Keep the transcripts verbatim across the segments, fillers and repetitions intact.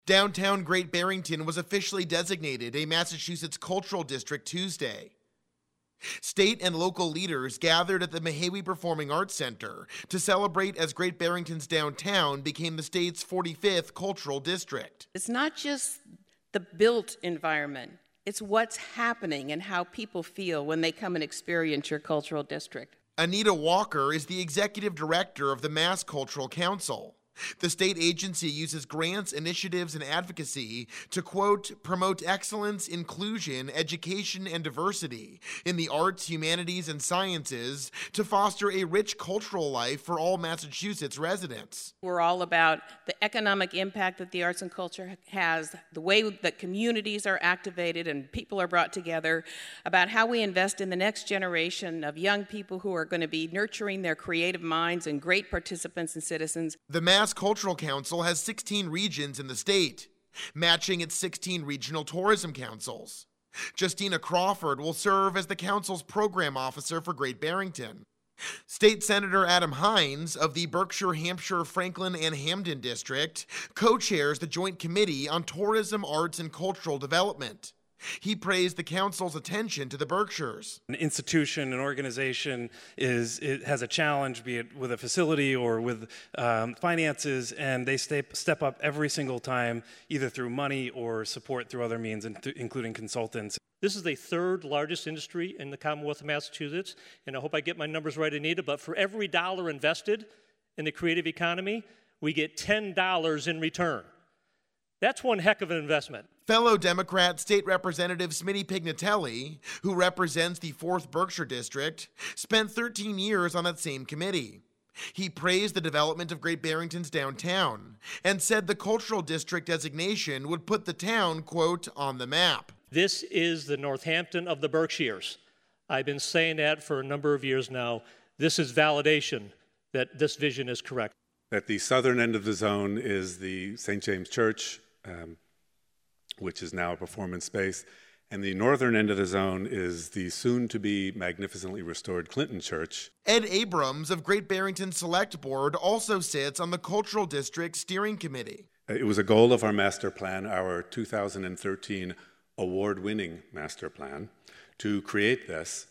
Downtown Great Barrington was officially designated a Massachusetts Cultural District Tuesday. State and local leaders gathered at the Mahawi Performing Arts Center to celebrate as Great Barrington's downtown became the state's forty-fifth cultural district. It's not just the built environment, it's what's happening and how people feel when they come and experience your cultural district. Anita Walker is the executive director of the Mass Cultural Council. The state agency uses grants, initiatives, and advocacy to, quote, promote excellence, inclusion, education, and diversity in the arts, humanities, and sciences to foster a rich cultural life for all Massachusetts residents. We're all about the economic impact that the arts and culture has, the way that communities are activated and people are brought together, about how we invest in the next generation of young people who are going to be nurturing their creative minds and great participants and citizens. The Mass Cultural Council has sixteen regions in the state, matching its sixteen regional tourism councils. Justina Crawford will serve as the council's program officer for Great Barrington. State Senator Adam Hines of the Berkshire, Hampshire, Franklin, and Hamden District co-chairs the Joint Committee on Tourism, Arts, and Cultural Development. He praised the council's attention to the Berkshires. An institution, an organization is it has a challenge, be it with a facility or with um, finances, and they step, step up every single time, either through money or support through other means, including consultants. This is the third largest industry in the Commonwealth of Massachusetts, and I hope I get my numbers right, Anita, but for every dollar invested in the creative economy, we get ten dollars in return. That's one heck of an investment. Fellow Democrat State Representative Smitty Pignatelli, who represents the fourth Berkshire District, spent thirteen years on that same committee. He praised the development of Great Barrington's downtown and said the cultural district designation would put the town, quote, on the map. This is the Northampton of the Berkshires. I've been saying that for a number of years now. This is validation that this vision is correct. At the southern end of the zone is the Saint James Church, um, which is now a performance space, and the northern end of the zone is the soon-to-be magnificently restored Clinton Church. Ed Abrams of Great Barrington Select Board also sits on the Cultural District Steering Committee. It was a goal of our master plan, our two thousand thirteen award-winning master plan, to create this.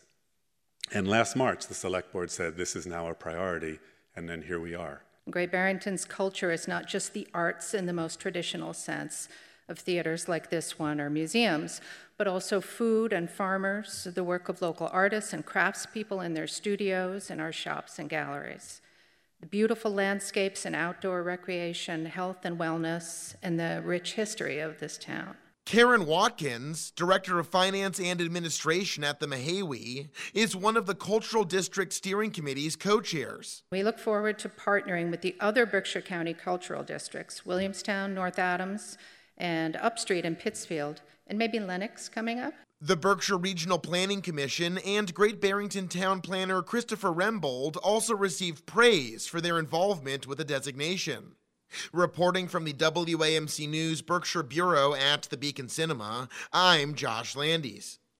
And last March, the Select Board said this is now a priority, and then here we are. Great Barrington's culture is not just the arts in the most traditional sense of theaters like this one or museums, but also food and farmers, the work of local artists and craftspeople in their studios and our shops and galleries, the beautiful landscapes and outdoor recreation, health and wellness, and the rich history of this town. Karen Watkins, Director of Finance and Administration at the Mahawi, is one of the Cultural District Steering Committee's co-chairs. We look forward to partnering with the other Berkshire County cultural districts, Williamstown, North Adams, and Upstreet and Pittsfield, and maybe Lenox coming up. The Berkshire Regional Planning Commission and Great Barrington Town Planner Christopher Rembold also received praise for their involvement with the designation. Reporting from the W A M C News Berkshire Bureau at the Beacon Cinema, I'm Josh Landis.